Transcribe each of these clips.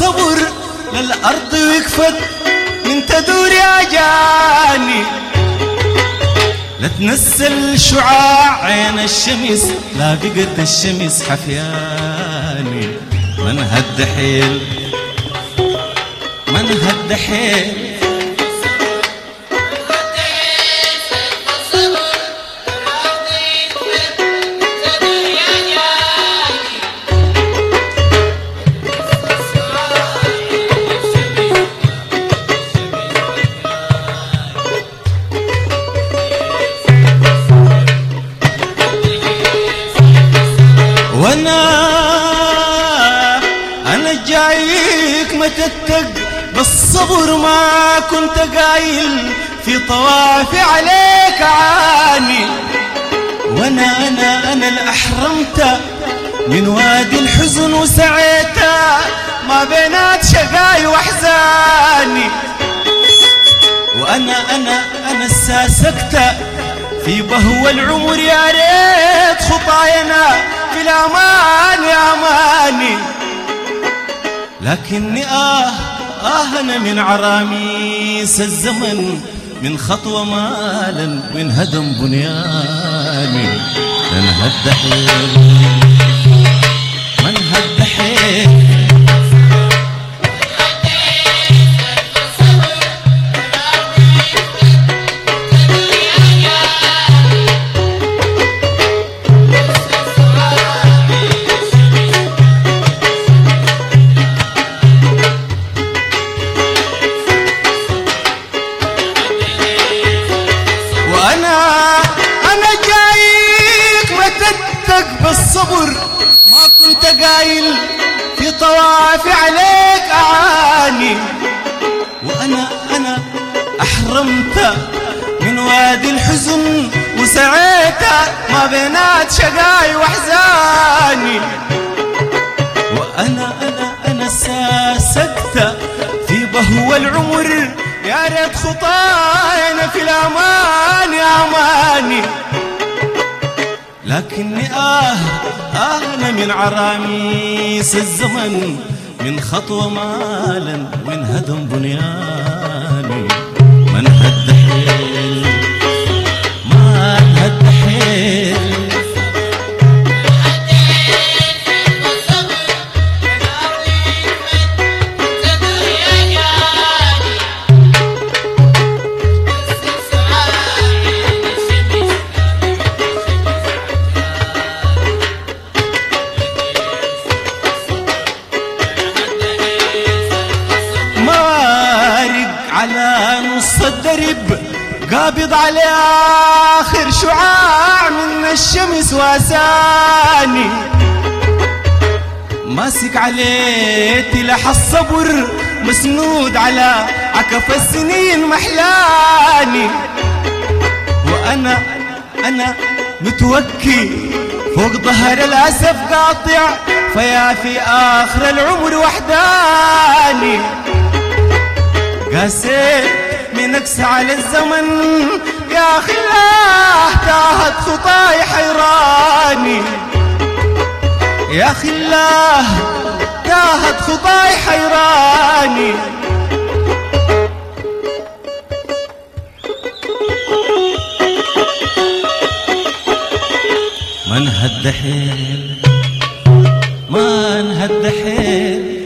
بالصبر للأرض وقفت من تدور يا جاني. لا تنسل شعاع عين الشمس لا بقد الشمس حفياني. من هالدحيل من هالدحيل أنا جايك متتق بالصبر ما كنت قايل في طوافي عليك عاني. وأنا اللي أحرمت من وادي الحزن وسعيت ما بينات شقاي وأحزاني. وأنا الساسكت في بهو العمر يا ريت خطايانا في الأمان يا أماني. لكني أنا من عراميس الزمن من خطوة مالا من هدم بنياني. من هالدحيل من هالدحيل أنا جايك متتق بالصبر ما كنت قايل في طوافي عليك أعاني. وأنا أحرمت من وادي الحزن وسعيت ما بينات شقاي وأحزاني. وأنا ساسكت في بهو العمر يا ريت خطايانا في الأمان يا أماني. لكني أنا من عراميس الزمن من خطوة مالا من هدم بنياني. من هالدحيل من هالدحيل على نص الدرب قابض على آخر شعاع من الشمس واساني. ماسك عليه تلح الصبر مسنود على عكف السنين محلاني. وأنا متوكي فوق ظهر الأسف قاطع فيا في آخر العمر وحداني. قاسيت من أقسى على الزمن يا أخي الله تاهت خطاي حيراني. يا أخي الله تاهت خطاي حيراني. من هالدحيل من هالدحيل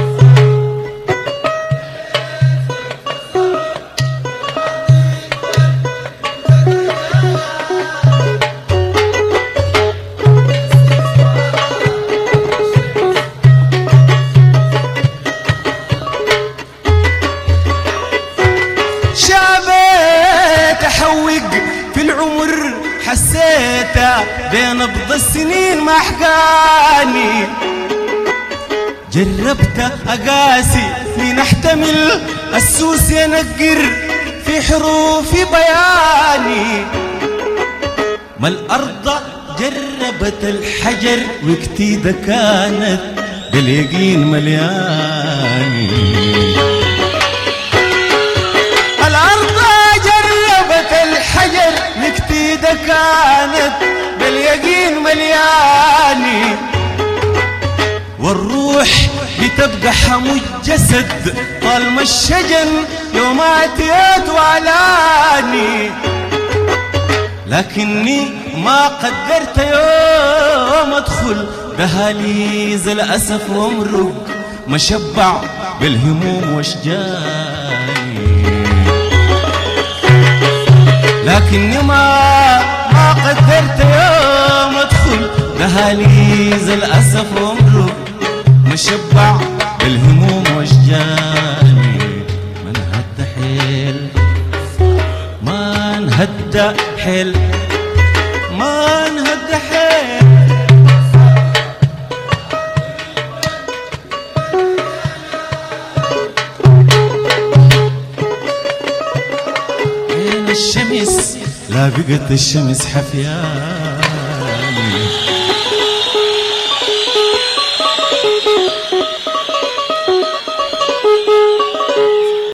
في العمر حسيته بين نبض السنين ما حقاني. جربت أقاسي من أحتمل السوس ينقر في حروف بياني. ما الأرض جربت الحجر وكتيدة كانت باليقين ملياني. الحجر كانت باليقين ملياني. والروح تبقى حمو الجسد طال ما الشجن يوم اتيت وعلاني، لكني ما قدرت يوم ادخل دهاليز الاسف وامرق مشبع بالهموم واشجاني، لكني ما قدرت يوم ادخل دهاليز الاسف وامرق مشبع بالهموم واشجاني. ما انهد حيل ما انهد حيل ما انهد حيل الشمس لا بقت الشمس حفيان،